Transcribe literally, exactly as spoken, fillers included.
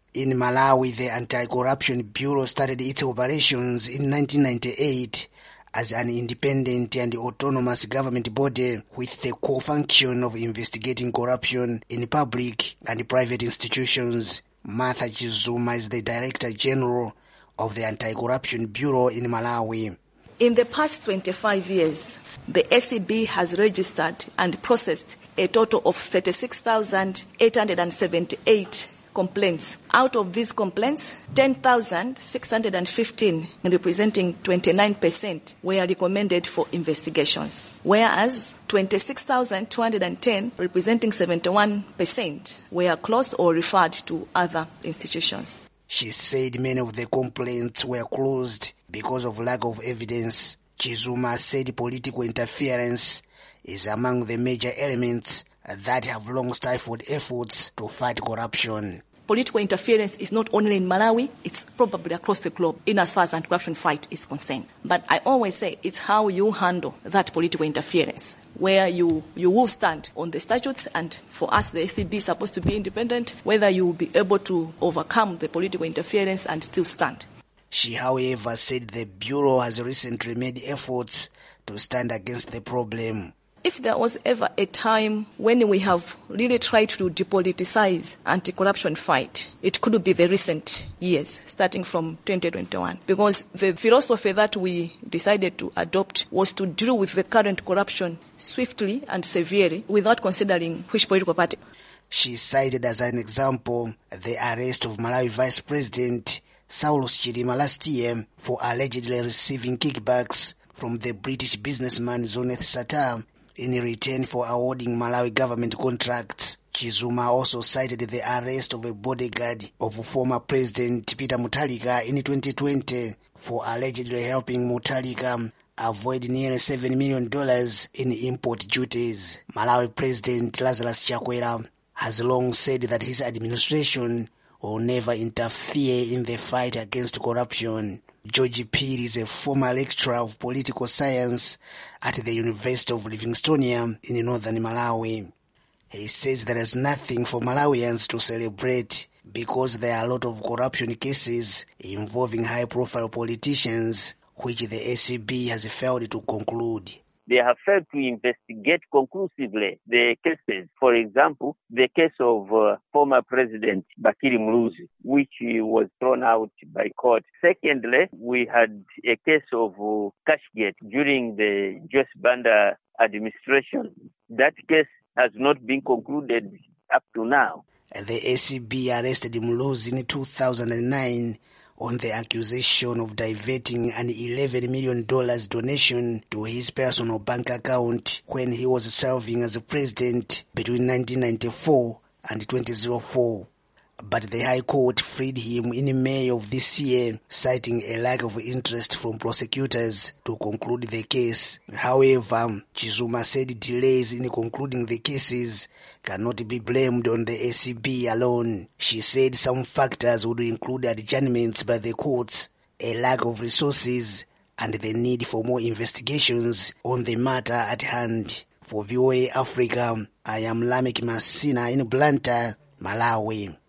In Malawi, the Anti-Corruption Bureau started its operations in nineteen ninety-eight as an independent and autonomous government body with the core function of investigating corruption in public and private institutions. Martha Chizuma is the Director General of the Anti-Corruption Bureau in Malawi. In the past twenty-five years, the A C B has registered and processed a total of thirty-six thousand eight hundred seventy-eight complaints. Out of these complaints, ten thousand six hundred fifteen, representing twenty-nine percent, were recommended for investigations, whereas twenty-six thousand two hundred ten, representing seventy-one percent, were closed or referred to other institutions. She said many of the complaints were closed because of lack of evidence. Chizuma said political interference is among the major elements that have long stifled efforts to fight corruption. Political interference is not only in Malawi, it's probably across the globe in as far as anti-corruption fight is concerned. But I always say it's how you handle that political interference, where you, you will stand on the statutes, and for us the A C B is supposed to be independent, whether you will be able to overcome the political interference and still stand. She, however, said the Bureau has recently made efforts to stand against the problem. If there was ever a time when we have really tried to depoliticize anti-corruption fight, it could be the recent years, starting from twenty twenty-one. Because the philosophy that we decided to adopt was to deal with the current corruption swiftly and severely without considering which political party. She cited as an example the arrest of Malawi Vice President Saulos Chilima last year for allegedly receiving kickbacks from the British businessman Zoneth Satar in return for awarding Malawi government contracts. Chizuma also cited the arrest of a bodyguard of former President Peter Mutharika in twenty twenty for allegedly helping Mutharika avoid nearly seven million dollars in import duties. Malawi President Lazarus Chakwera has long said that his administration will never interfere in the fight against corruption. George Piri is a former lecturer of political science at the University of Livingstonia in northern Malawi. He says there is nothing for Malawians to celebrate because there are a lot of corruption cases involving high-profile politicians, which the A C B has failed to conclude. They have failed to investigate conclusively the cases. For example, the case of uh, former President Bakiri Muluzi, which uh, was thrown out by court. Secondly, we had a case of uh, Cashgate during the Joyce Banda administration. That case has not been concluded up to now. The A C B arrested Muluzi in two thousand nine on the accusation of diverting an eleven million dollars donation to his personal bank account when he was serving as president between nineteen ninety-four and twenty oh four. But the High Court freed him in May of this year, citing a lack of interest from prosecutors to conclude the case. However, Chizuma said delays in concluding the cases cannot be blamed on the A C B alone. She said some factors would include adjournments by the courts, a lack of resources, and the need for more investigations on the matter at hand. For V O A Africa, I am Lamek Masina in Blantyre, Malawi.